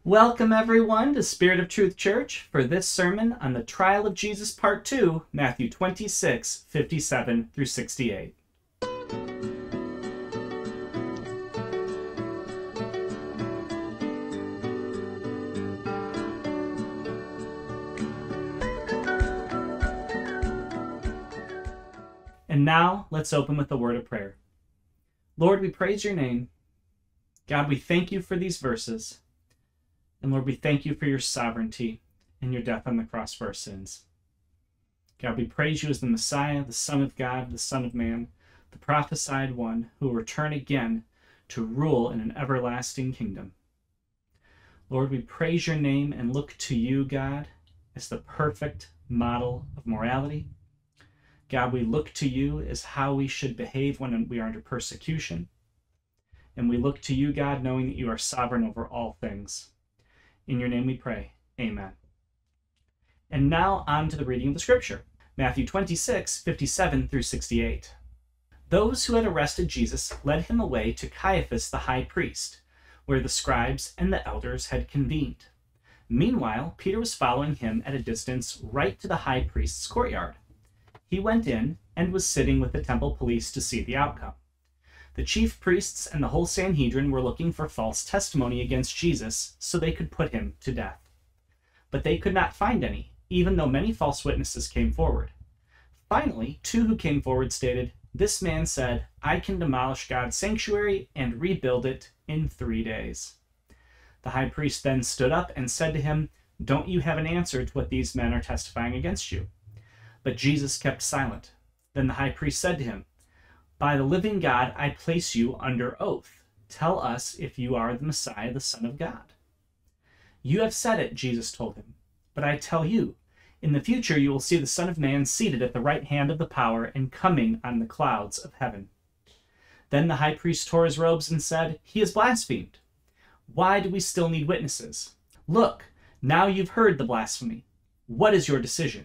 Welcome everyone to Spirit of Truth Church for this sermon on the Trial of Jesus Part 2, Matthew 26, 57 through 68. And now, let's open with a word of prayer. Lord, we praise your name. God, we thank you for these verses. And Lord, we thank you for your sovereignty and your death on the cross for our sins. God, we praise you as the Messiah, the Son of God, the Son of Man, the prophesied one who will return again to rule in an everlasting kingdom. Lord, we praise your name and look to you, God, as the perfect model of morality. God, we look to you as how we should behave when we are under persecution. And we look to you, God, knowing that you are sovereign over all things. In your name we pray. Amen. And now on to the reading of the scripture. Matthew 26, 57 through 68. Those who had arrested Jesus led him away to Caiaphas the high priest, where the scribes and the elders had convened. Meanwhile, Peter was following him at a distance right to the high priest's courtyard. He went in and was sitting with the temple police to see the outcome. The chief priests and the whole Sanhedrin were looking for false testimony against Jesus so they could put him to death. But they could not find any, even though many false witnesses came forward. Finally, two who came forward stated, "This man said, I can demolish God's sanctuary and rebuild it in 3 days." The high priest then stood up and said to him, "Don't you have an answer to what these men are testifying against you?" But Jesus kept silent. Then the high priest said to him, "By the living God, I place you under oath. Tell us if you are the Messiah, the Son of God." "You have said it," Jesus told him. "But I tell you, in the future you will see the Son of Man seated at the right hand of the power and coming on the clouds of heaven." Then the high priest tore his robes and said, "He has blasphemed. Why do we still need witnesses? Look, now you've heard the blasphemy. What is your decision?"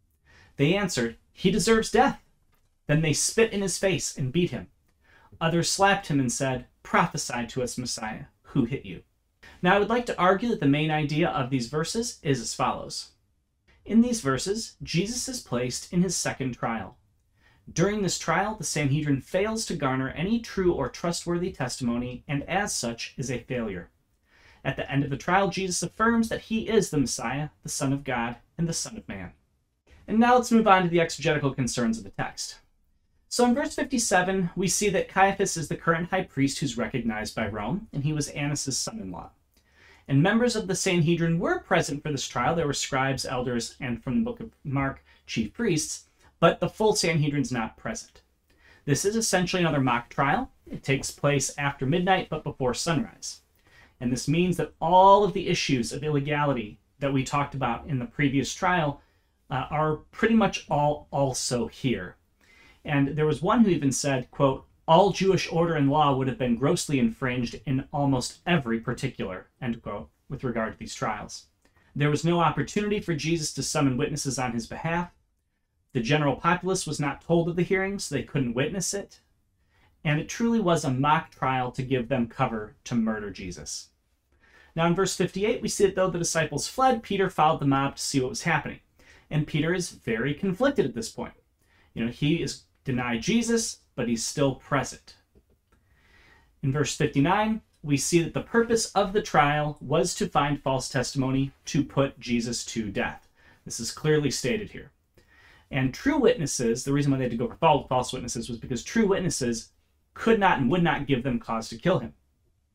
They answered, "He deserves death." Then they spit in his face and beat him. Others slapped him and said, "Prophesy to us, Messiah, who hit you?" Now I would like to argue that the main idea of these verses is as follows. In these verses, Jesus is placed in his second trial. During this trial, the Sanhedrin fails to garner any true or trustworthy testimony, and as such is a failure. At the end of the trial, Jesus affirms that he is the Messiah, the Son of God, and the Son of Man. And now let's move on to the exegetical concerns of the text. So in verse 57, we see that Caiaphas is the current high priest who's recognized by Rome, and he was Annas' son-in-law. And members of the Sanhedrin were present for this trial. There were scribes, elders, and from the book of Mark, chief priests, but the full Sanhedrin's not present. This is essentially another mock trial. It takes place after midnight, but before sunrise. And this means that all of the issues of illegality that we talked about in the previous trial are pretty much all also here. And there was one who even said, quote, "All Jewish order and law would have been grossly infringed in almost every particular," end quote, with regard to these trials. There was no opportunity for Jesus to summon witnesses on his behalf. The general populace was not told of the hearing, so they couldn't witness it. And it truly was a mock trial to give them cover to murder Jesus. Now in verse 58, we see that though the disciples fled, Peter followed the mob to see what was happening. And Peter is very conflicted at this point. He is denied Jesus, but he's still present. In verse 59, we see that the purpose of the trial was to find false testimony to put Jesus to death. This is clearly stated here. And true witnesses, the reason why they had to go for false witnesses was because true witnesses could not and would not give them cause to kill him.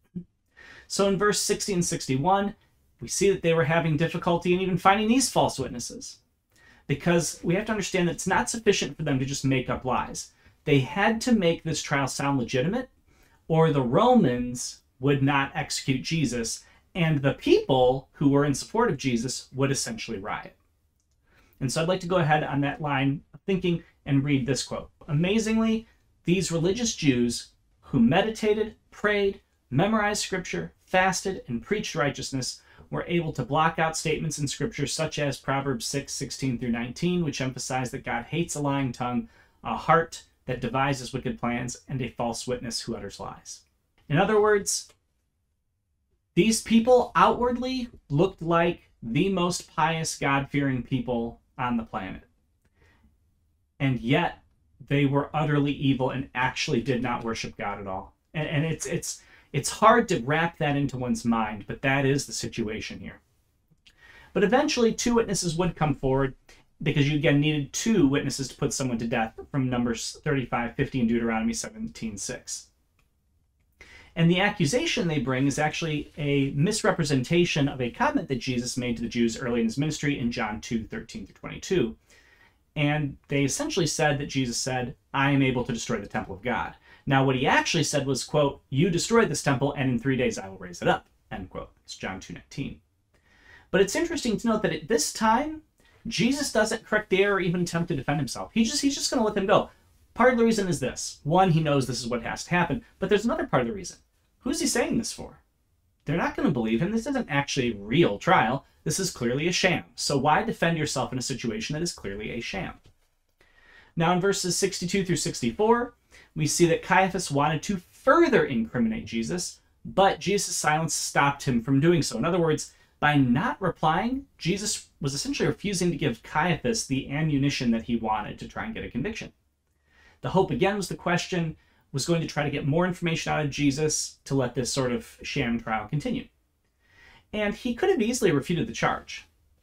So in verse 60 and 61, we see that they were having difficulty in even finding these false witnesses. Because we have to understand that it's not sufficient for them to just make up lies. They had to make this trial sound legitimate, or the Romans would not execute Jesus, and the people who were in support of Jesus would essentially riot. And so I'd like to go ahead on that line of thinking and read this quote. "Amazingly, these religious Jews who meditated, prayed, memorized scripture, fasted, and preached righteousness were able to block out statements in Scripture such as Proverbs 6, 16 through 19, which emphasize that God hates a lying tongue, a heart that devises wicked plans, and a false witness who utters lies." In other words, These people outwardly looked like the most pious, God-fearing people on the planet. And yet they were utterly evil and actually did not worship God at all. And it's hard to wrap that into one's mind, but that is the situation here. But eventually 2 witnesses would come forward, because you again needed 2 witnesses to put someone to death, from Numbers 35:50 and Deuteronomy 17:6. And the accusation they bring is actually a misrepresentation of a covenant that Jesus made to the Jews early in his ministry in John 2:13-22. And they essentially said that Jesus said, I am able to destroy the temple of God. Now, what he actually said was, quote, you destroy this temple and in 3 days I will raise it up, end quote. It's John 2:19. But it's interesting to note that at this time, Jesus doesn't correct the error or even attempt to defend himself. He's just going to let them go. Part of the reason is this. One, he knows this is what has to happen. But there's another part of the reason. Who's he saying this for? They're not going to believe him. This isn't actually a real trial. This is clearly a sham. So why defend yourself in a situation that is clearly a sham? Now in verses 62-64, we see that Caiaphas wanted to further incriminate Jesus, but Jesus' silence stopped him from doing so. In other words, by not replying, Jesus was essentially refusing to give Caiaphas the ammunition that he wanted to try and get a conviction. The hope, again, was the question was going to try to get more information out of Jesus to let this sort of sham trial continue. And he could have easily refuted the charge.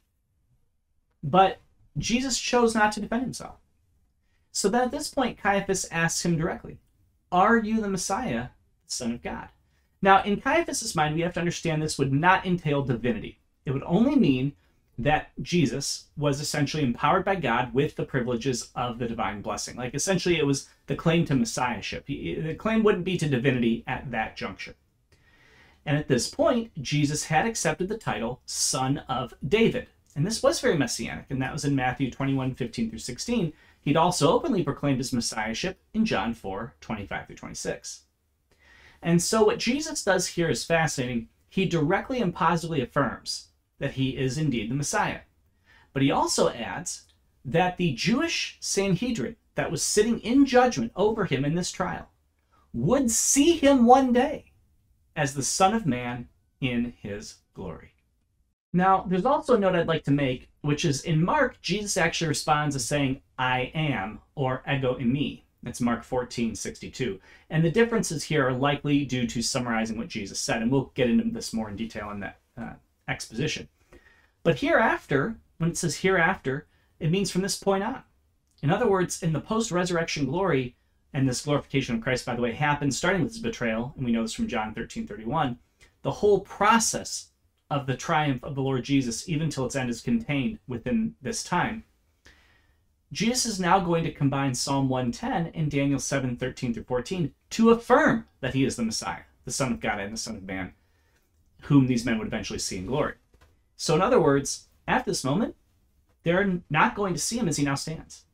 But Jesus chose not to defend himself. So then at this point, Caiaphas asks him directly, are you the Messiah, the Son of God? Now, in Caiaphas' mind, we have to understand this would not entail divinity. It would only mean that Jesus was essentially empowered by God with the privileges of the divine blessing. Like, essentially, it was the claim to messiahship. The claim wouldn't be to divinity at that juncture. And at this point, Jesus had accepted the title Son of David. And this was very messianic, and that was in Matthew 21:15-16. He'd also openly proclaimed his messiahship in John 4:25-26. And so what Jesus does here is fascinating. He directly and positively affirms that he is indeed the Messiah. But he also adds that the Jewish Sanhedrin that was sitting in judgment over him in this trial would see him one day as the Son of Man in his glory. Now, there's also a note I'd like to make, which is in Mark, Jesus actually responds as saying, I am, or ego eimi. That's Mark 14:62. And the differences here are likely due to summarizing what Jesus said, and we'll get into this more in detail in that exposition. But hereafter, when it says hereafter, it means from this point on. In other words, in the post-resurrection glory, and this glorification of Christ, by the way, happens starting with his betrayal, and we know this from John 13:31, the whole process of the triumph of the Lord Jesus, even till its end, is contained within this time. Jesus is now going to combine Psalm 110 and Daniel 7:13-14 to affirm that he is the Messiah, the Son of God and the Son of Man, whom these men would eventually see in glory. So in other words, at this moment, they're not going to see him as he now stands.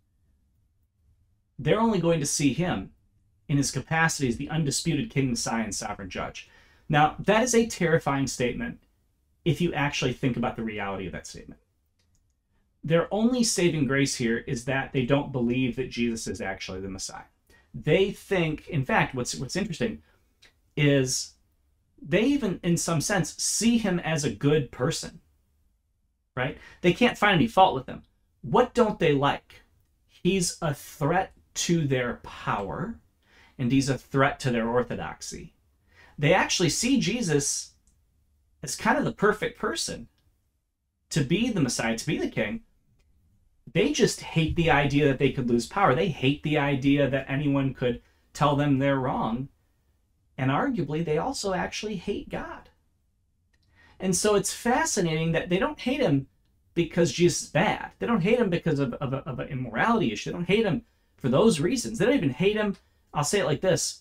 They're only going to see him in his capacity as the undisputed King, Messiah, and Sovereign Judge. Now, that is a terrifying statement if you actually think about the reality of that statement. Their only saving grace here is that they don't believe that Jesus is actually the Messiah. They think, in fact, what's interesting is they even, in some sense, see him as a good person, right? They can't find any fault with him. What don't they like? He's a threat to their power, and he's a threat to their orthodoxy. They actually see Jesus as kind of the perfect person to be the Messiah, to be the king. They just hate the idea that they could lose power. They hate the idea that anyone could tell them they're wrong. And arguably, they also actually hate God. And so it's fascinating that they don't hate him because Jesus is bad. They don't hate him because of an immorality issue. They don't hate him for those reasons. They don't even hate him. I'll say it like this.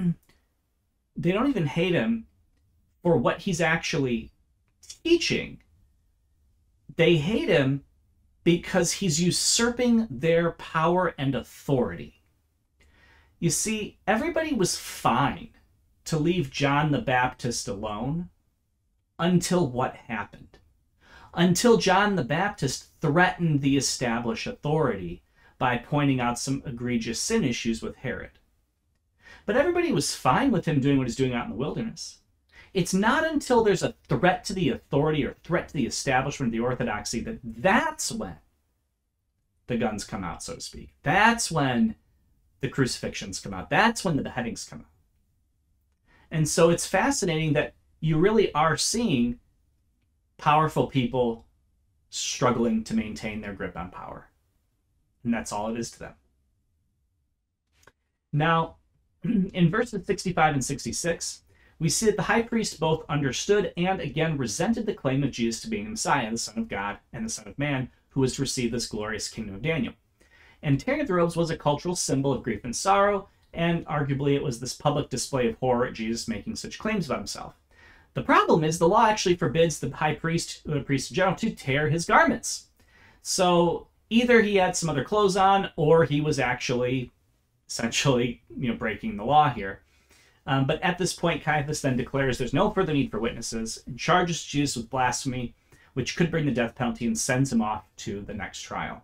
They don't even hate him for what he's actually teaching. They hate him because he's usurping their power and authority. You see, everybody was fine to leave John the Baptist alone until what happened? Until John the Baptist threatened the established authority by pointing out some egregious sin issues with Herod. But everybody was fine with him doing what he's doing out in the wilderness. It's not until there's a threat to the authority or threat to the establishment of the orthodoxy that's when the guns come out, so to speak. That's when the crucifixions come out. That's when the beheadings come out. And so it's fascinating that you really are seeing powerful people struggling to maintain their grip on power. And that's all it is to them. Now, in verses 65 and 66, we see that the high priest both understood and again resented the claim of Jesus to being the Messiah, the Son of God and the Son of Man, who was to receive this glorious kingdom of Daniel. And tearing of the robes was a cultural symbol of grief and sorrow, and arguably it was this public display of horror at Jesus making such claims about himself. The problem is the law actually forbids the high priest, or the priest in general, to tear his garments. So either he had some other clothes on, or he was actually essentially breaking the law here. But at this point, Caiaphas then declares there's no further need for witnesses and charges Jesus with blasphemy, which could bring the death penalty, and sends him off to the next trial.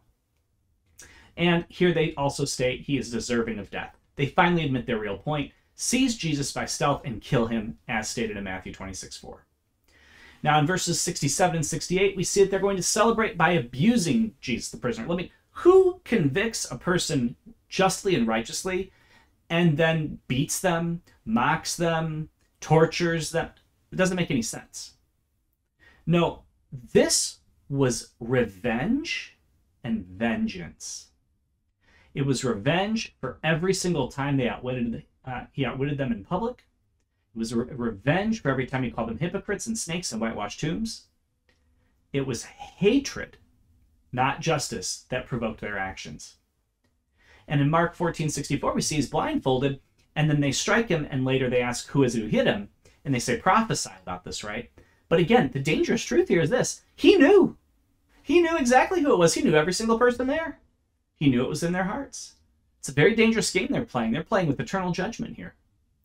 And here they also state he is deserving of death. They finally admit their real point, seize Jesus by stealth and kill him, as stated in Matthew 26:4. Now in verses 67 and 68, we see that they're going to celebrate by abusing Jesus the prisoner. Who convicts a person justly and righteously and then beats them, mocks them, tortures them? It doesn't make any sense. No, this was revenge and vengeance. It was revenge for every single time he outwitted them in public. It was revenge for every time he called them hypocrites and snakes and whitewashed tombs. It was hatred, not justice, that provoked their actions. And in Mark 14:64, we see he's blindfolded, and then they strike him, and later they ask, who is it who hit him? And they say, prophesy about this, right? But again, the dangerous truth here is this. He knew. He knew exactly who it was. He knew every single person there. He knew it was in their hearts. It's a very dangerous game they're playing. They're playing with eternal judgment here.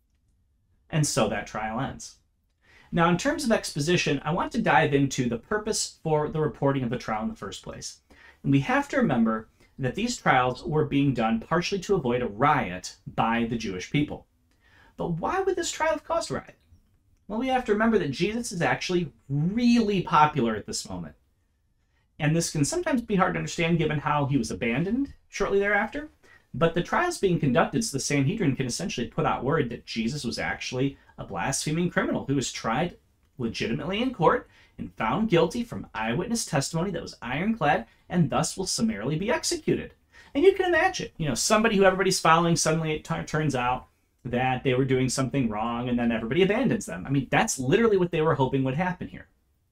And so that trial ends. Now, in terms of exposition, I want to dive into the purpose for the reporting of the trial in the first place. And we have to remember that these trials were being done partially to avoid a riot by the Jewish people. But why would this trial have caused a riot? Well, we have to remember that Jesus is actually really popular at this moment. And this can sometimes be hard to understand given how he was abandoned shortly thereafter. But the trial's being conducted so the Sanhedrin can essentially put out word that Jesus was actually a blaspheming criminal who was tried legitimately in court and found guilty from eyewitness testimony that was ironclad and thus will summarily be executed. And you can imagine, somebody who everybody's following, suddenly it turns out that they were doing something wrong and then everybody abandons them. I mean, that's literally what they were hoping would happen here.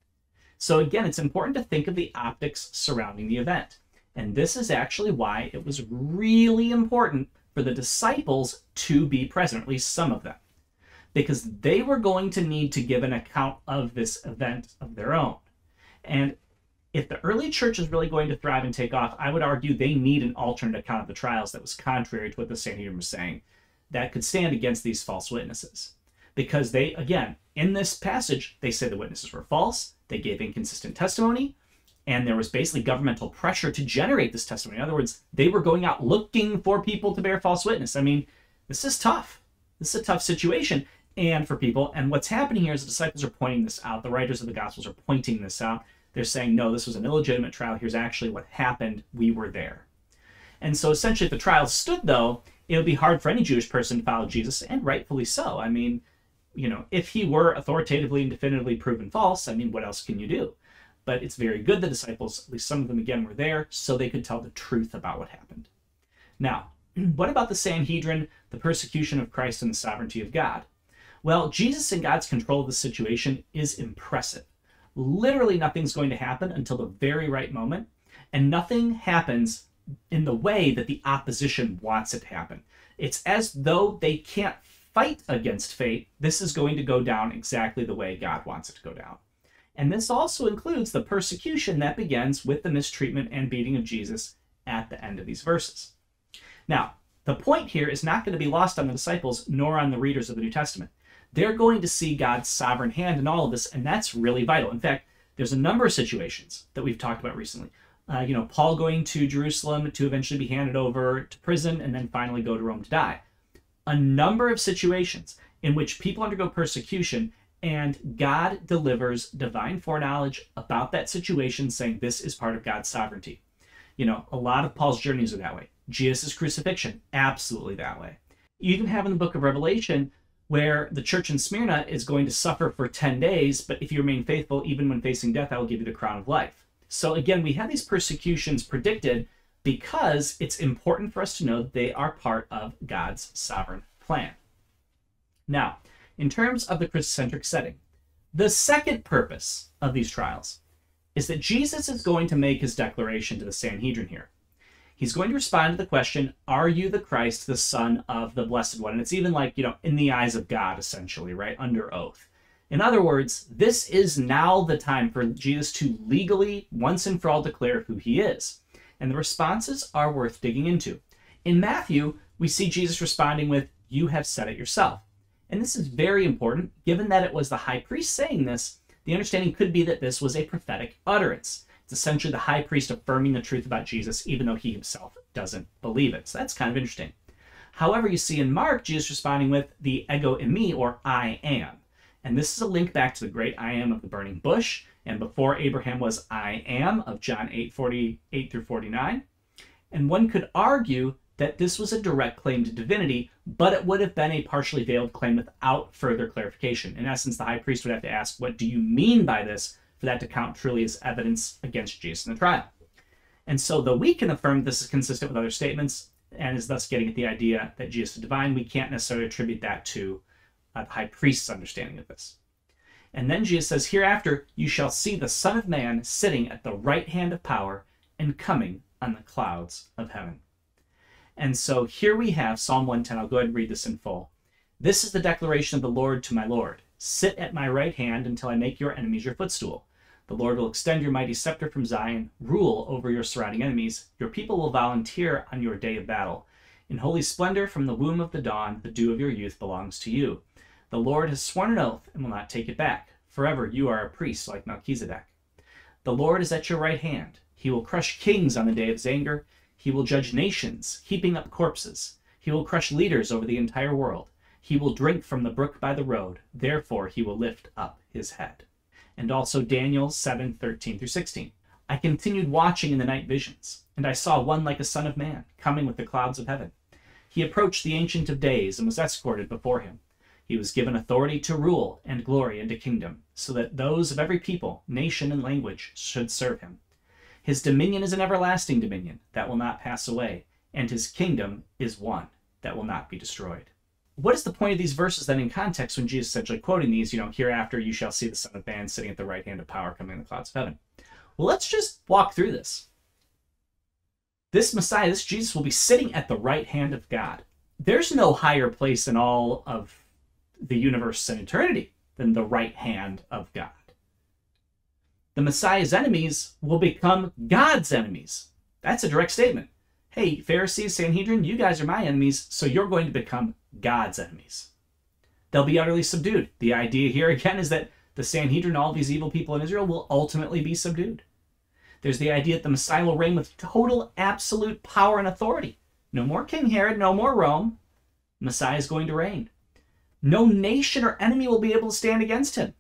So again, it's important to think of the optics surrounding the event. And this is actually why it was really important for the disciples to be present, at least some of them, because they were going to need to give an account of this event of their own. And if the early church is really going to thrive and take off, I would argue they need an alternate account of the trials that was contrary to what the Sanhedrin was saying, that could stand against these false witnesses. Because they, again, in this passage, they say the witnesses were false, they gave inconsistent testimony, and there was basically governmental pressure to generate this testimony. In other words, they were going out looking for people to bear false witness. I mean, this is tough. This is a tough situation and for people. And what's happening here is the disciples are pointing this out. The writers of the Gospels are pointing this out. They're saying, no, this was an illegitimate trial. Here's actually what happened. We were there. And so essentially, if the trial stood, though, it would be hard for any Jewish person to follow Jesus, and rightfully so. I mean, if he were authoritatively and definitively proven false, I mean, what else can you do? But it's very good the disciples, at least some of them again, were there so they could tell the truth about what happened. Now, what about the Sanhedrin, the persecution of Christ, and the sovereignty of God? Well, Jesus and God's control of the situation is impressive. Literally nothing's going to happen until the very right moment, and nothing happens in the way that the opposition wants it to happen. It's as though they can't fight against fate. This is going to go down exactly the way God wants it to go down. And this also includes the persecution that begins with the mistreatment and beating of Jesus at the end of these verses. Now, the point here is not going to be lost on the disciples nor on the readers of the New Testament. They're going to see God's sovereign hand in all of this, and that's really vital. In fact, there's a number of situations that we've talked about recently. Paul going to Jerusalem to eventually be handed over to prison and then finally go to Rome to die. A number of situations in which people undergo persecution And God delivers divine foreknowledge about that situation, saying this is part of God's sovereignty. You know, a lot of Paul's journeys are that way. Jesus' crucifixion, absolutely that way. You even have in the book of Revelation where the church in Smyrna is going to suffer for 10 days, but if you remain faithful, even when facing death, I will give you the crown of life. So again, we have these persecutions predicted because it's important for us to know that they are part of God's sovereign plan. Now, in terms of the Christocentric setting, the second purpose of these trials is that Jesus is going to make his declaration to the Sanhedrin here. He's going to respond to the question, are you the Christ, the Son of the Blessed One? And it's even like, in the eyes of God, essentially, right? Under oath. In other words, this is now the time for Jesus to legally, once and for all, declare who he is. And the responses are worth digging into. In Matthew, we see Jesus responding with, you have said it yourself. And this is very important, given that it was the high priest saying this. The understanding could be that this was a prophetic utterance. It's essentially the high priest affirming the truth about Jesus, even though he himself doesn't believe it. So that's kind of interesting. However, you see in Mark, Jesus responding with the ego eimi, or I am. And this is a link back to the great I am of the burning bush, and before Abraham was I am of John 8:48 through 49. And one could argue that this was a direct claim to divinity, but it would have been a partially veiled claim without further clarification. In essence, the high priest would have to ask, what do you mean by this, for that to count truly as evidence against Jesus in the trial? And so though we can affirm this is consistent with other statements, and is thus getting at the idea that Jesus is divine, we can't necessarily attribute that to the high priest's understanding of this. And then Jesus says, hereafter you shall see the Son of Man sitting at the right hand of power and coming on the clouds of heaven. And so here we have Psalm 110. I'll go ahead and read this in full. This is the declaration of the Lord to my Lord. Sit at my right hand until I make your enemies your footstool. The Lord will extend your mighty scepter from Zion, rule over your surrounding enemies. Your people will volunteer on your day of battle. In holy splendor from the womb of the dawn, the dew of your youth belongs to you. The Lord has sworn an oath and will not take it back. Forever you are a priest like Melchizedek. The Lord is at your right hand. He will crush kings on the day of his anger. He will judge nations, heaping up corpses. He will crush leaders over the entire world. He will drink from the brook by the road. Therefore he will lift up his head. And also Daniel 7:13 through 16. I continued watching in the night visions, and I saw one like a son of man, coming with the clouds of heaven. He approached the Ancient of Days and was escorted before him. He was given authority to rule and glory and a kingdom, so that those of every people, nation, and language should serve him. His dominion is an everlasting dominion that will not pass away, and his kingdom is one that will not be destroyed. What is the point of these verses then in context when Jesus is essentially quoting these, hereafter you shall see the Son of Man sitting at the right hand of power coming in the clouds of heaven? Well, let's just walk through this. This Messiah, this Jesus, will be sitting at the right hand of God. There's no higher place in all of the universe and eternity than the right hand of God. The Messiah's enemies will become God's enemies. That's a direct statement. Hey, Pharisees, Sanhedrin, you guys are my enemies, so you're going to become God's enemies. They'll be utterly subdued. The idea here, again, is that the Sanhedrin, all these evil people in Israel, will ultimately be subdued. There's the idea that the Messiah will reign with total, absolute power and authority. No more King Herod, no more Rome. The Messiah is going to reign. No nation or enemy will be able to stand against him.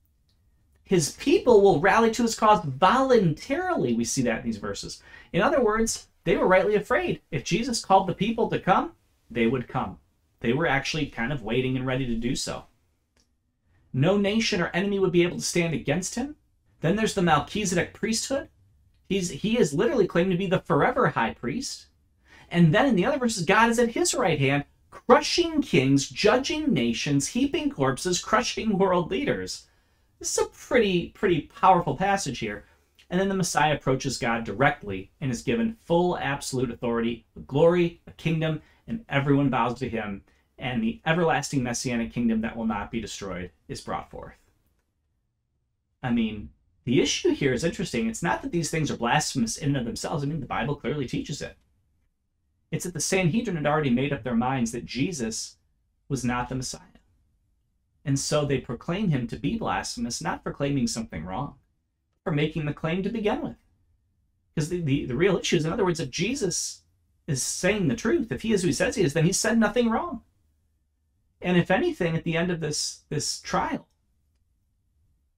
His people will rally to his cause voluntarily. We see that in these verses. In other words, they were rightly afraid. If Jesus called the people to come, they would come. They were actually kind of waiting and ready to do so. No nation or enemy would be able to stand against him. Then there's the Melchizedek priesthood. He is literally claimed to be the forever high priest. And then in the other verses, God is at his right hand, crushing kings, judging nations, heaping corpses, crushing world leaders. This is a pretty powerful passage here. And then the Messiah approaches God directly and is given full absolute authority, glory, a kingdom, and everyone bows to him. And the everlasting messianic kingdom that will not be destroyed is brought forth. I mean, the issue here is interesting. It's not that these things are blasphemous in and of themselves. I mean, the Bible clearly teaches it. It's that the Sanhedrin had already made up their minds that Jesus was not the Messiah. And so they proclaim him to be blasphemous, not for claiming something wrong, for making the claim to begin with. Because the real issue is, in other words, if Jesus is saying the truth, if he is who he says he is, then he said nothing wrong. And if anything, at the end of this trial,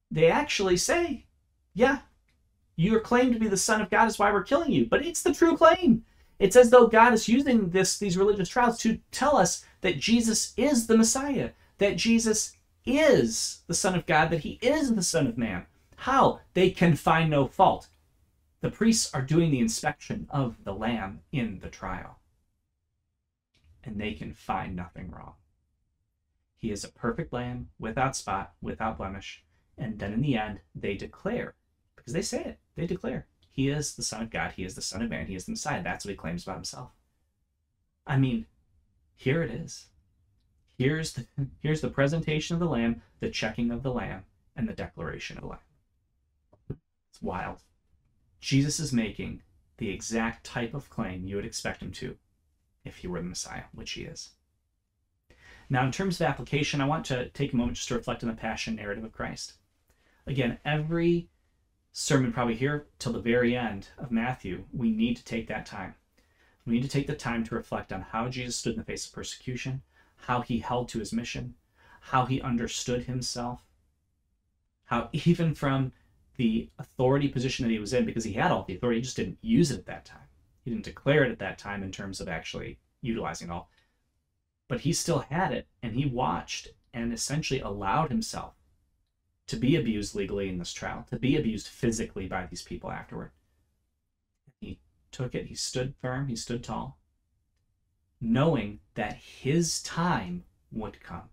they actually say, yeah, your claim to be the Son of God is why we're killing you. But it's the true claim. It's as though God is using these religious trials to tell us that Jesus is the Messiah, that Jesus is the Son of God, that he is the Son of Man. How? They can find no fault. The priests are doing the inspection of the lamb in the trial, and they can find nothing wrong. He is a perfect lamb, without spot, without blemish. And then in the end, they declare, because they say it, they declare, he is the Son of God, he is the Son of Man, he is the Messiah. That's what he claims about himself. I mean, here it is. Here's the presentation of the lamb, the checking of the lamb, and the declaration of the lamb. It's wild. Jesus is making the exact type of claim you would expect him to if he were the Messiah, which he is. Now, in terms of application, I want to take a moment just to reflect on the passion narrative of Christ. Again, every sermon probably here till the very end of Matthew, we need to take that time. We need to take the time to reflect on how Jesus stood in the face of persecution, how he held to his mission, how he understood himself, how even from the authority position that he was in, because he had all the authority, he just didn't use it at that time. He didn't declare it at that time in terms of actually utilizing it all. But he still had it, and he watched and essentially allowed himself to be abused legally in this trial, to be abused physically by these people afterward. He took it, he stood firm, he stood tall, knowing that his time would come.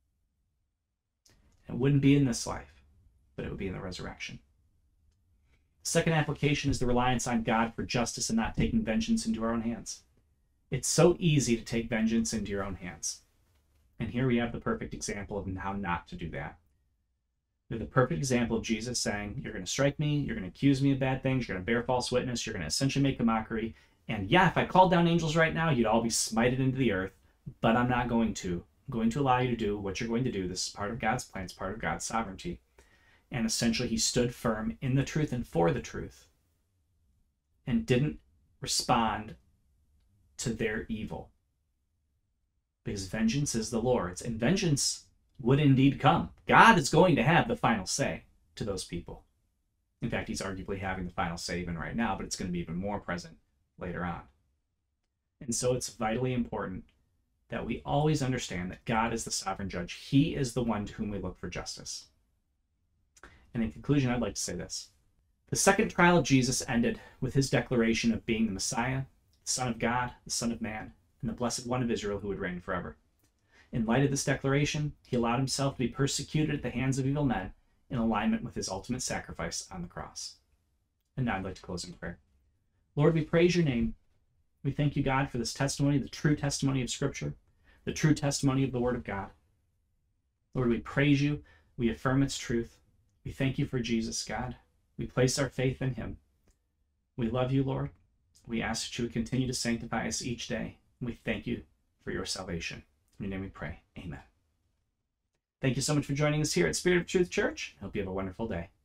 It wouldn't be in this life, but it would be in the resurrection. Second application is the reliance on God for justice and not taking vengeance into our own hands. It's so easy to take vengeance into your own hands. And here we have the perfect example of how not to do that. We have the perfect example of Jesus saying, you're going to strike me, you're going to accuse me of bad things, you're going to bear false witness, you're going to essentially make a mockery. And yeah, if I called down angels right now, you'd all be smited into the earth, but I'm not going to. I'm going to allow you to do what you're going to do. This is part of God's plan, it's part of God's sovereignty. And essentially he stood firm in the truth and for the truth and didn't respond to their evil. Because vengeance is the Lord's, and vengeance would indeed come. God is going to have the final say to those people. In fact, he's arguably having the final say even right now, but it's going to be even more present later on. And so it's vitally important that we always understand that God is the sovereign judge. He is the one to whom we look for justice. And in conclusion, I'd like to say this. The second trial of Jesus ended with his declaration of being the Messiah, the Son of God, the Son of Man, and the Blessed One of Israel who would reign forever. In light of this declaration, he allowed himself to be persecuted at the hands of evil men in alignment with his ultimate sacrifice on the cross. And now I'd like to close in prayer. Lord, we praise your name. We thank you, God, for this testimony, the true testimony of Scripture, the true testimony of the Word of God. Lord, we praise you. We affirm its truth. We thank you for Jesus, God. We place our faith in him. We love you, Lord. We ask that you would continue to sanctify us each day. We thank you for your salvation. In your name we pray. Amen. Thank you so much for joining us here at Spirit of Truth Church. I hope you have a wonderful day.